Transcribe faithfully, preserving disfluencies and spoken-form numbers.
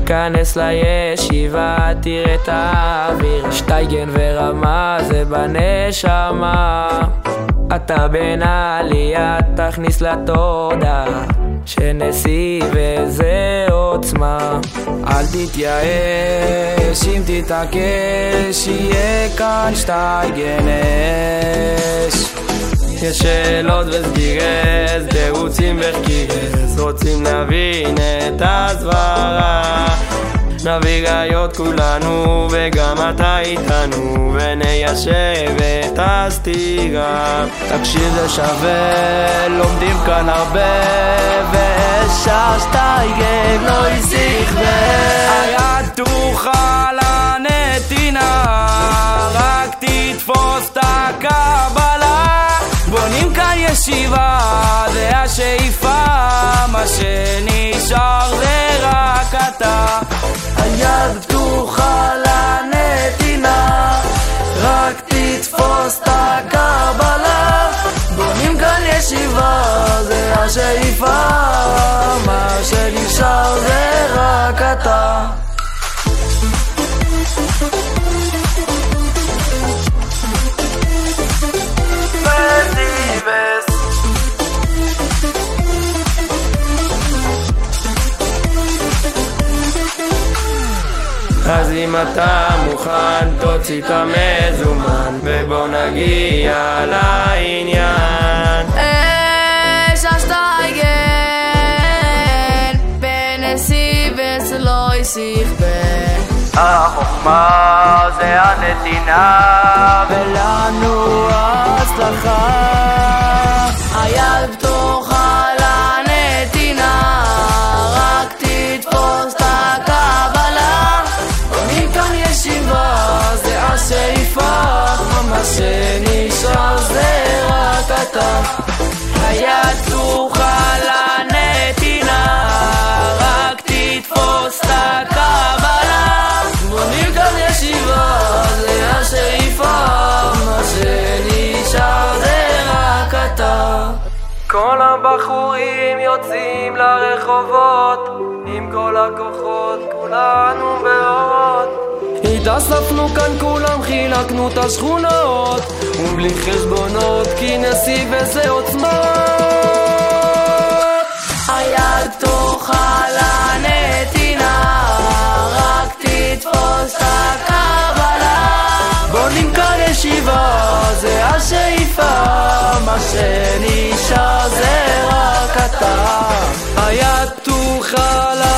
תיכנס לישיבה, תראה את האוויר, שטייגן ורמה זה בנשמה. אתה בין העלייה, תכניס לתודעה שנשיא וזה עוצמה. אל תתייאש אם תתעקש, יהיה כאן שטייגן אש. יש שאלות וסגירס, תירוצים וחקירס, רוצים להבין את הסברה. נביא ראיות כולנו וגם אתה איתנו, וניישב את הסתירה. תקשיב זה שווה, לומדים כאן הרבה, ואפשר שטייגן לא יסיכווה. היד תוכל הנתינה, רק תתפוס את הקבלה. בונים כאן ישיבה, זה השאיפה, מה שנשאר זה רק אתה. היד פתוחה לנתינה, רק תתפוס את הקבלה. בונים כאן ישיבה, זה השאיפה, מה שנשאר זה רק אתה. אז אם אתה מוכן, תוציא את המזומן, ובוא נגיע לעניין. אש השטייגן, בנשיא וסלא יסיכווה. החוכמה זה הנתינה, ולנו ההצלחה. היד פתוחה לנתינה, רק תתפוס את הקבלה. בונים כאן ישיבה, זה השאיפה, מה שנשאר זה רק אתה. היד פתוחה לנתינה, רק תתפוס את הקבלה. בונים כאן ישיבה, זה השאיפה, מה שנשאר זה רק אתה. כל הבחורים יוצאים לרחובות, עם כל הכוחות כולנו בעוד. התאספנו כאן כולם, חילקנו את השכונות, ובלי חשבונות, כי נשיא וזה עוצמה. היד פתוחה לנתינה, רק תתפוס את הקבלה. בונים כאן ישיבה, זה השאיפה, מה שנשאר זה רק אתה. היד פתוחה